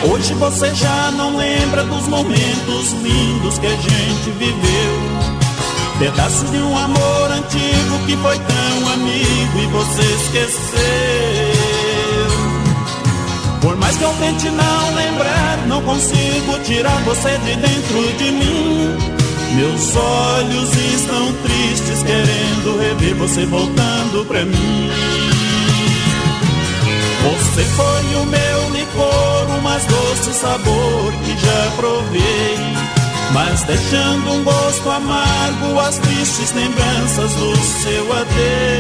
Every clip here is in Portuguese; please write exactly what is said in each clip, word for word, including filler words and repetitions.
Hoje você já não lembra dos momentos lindos que a gente viveu, pedaços de um amor antigo que foi tão amigo e você esqueceu. Por mais que eu tente não lembrar, não consigo tirar você de dentro de mim. Meus olhos estão tristes, querendo rever você voltando pra mim. Você foi o meu licor, o mais doce sabor que já provei, mas deixando um gosto amargo as tristes lembranças do seu adeus.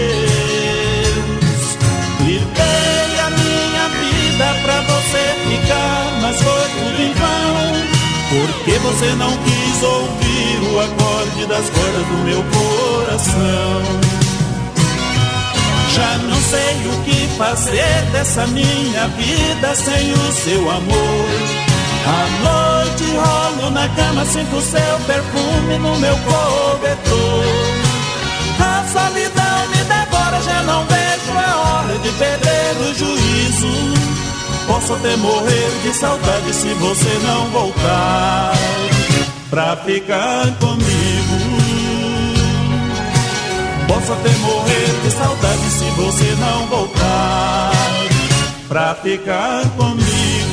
Levei a minha vida pra você ficar, mas foi tudo em vão, porque você não quis ouvir o acorde das cordas do meu coração. Já não sei o que fazer dessa minha vida sem o seu amor. À noite rolo na cama, sinto o seu perfume no meu cobertor. A solidão me devora, já não vejo a hora de perder o juízo. Posso até morrer de saudade se você não voltar pra ficar comigo. Posso até morrer de saudade se você não voltar pra ficar comigo.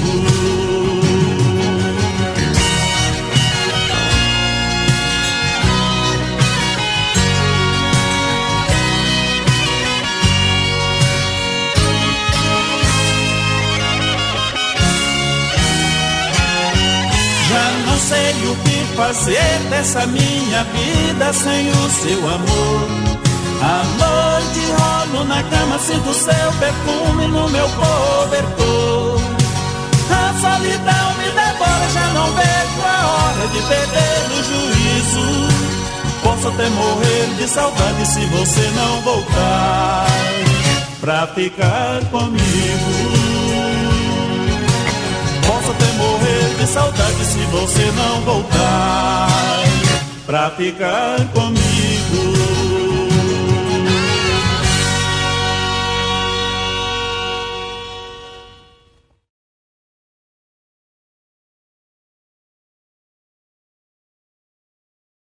Já não sei o que fazer dessa minha vida sem o seu amor. À noite rolo na cama, sinto o seu perfume no meu cobertor. A solidão me devora, já não vejo a hora de perder o juízo. Posso até morrer de saudade se você não voltar pra ficar comigo. Posso até morrer de saudade se você não voltar pra ficar comigo.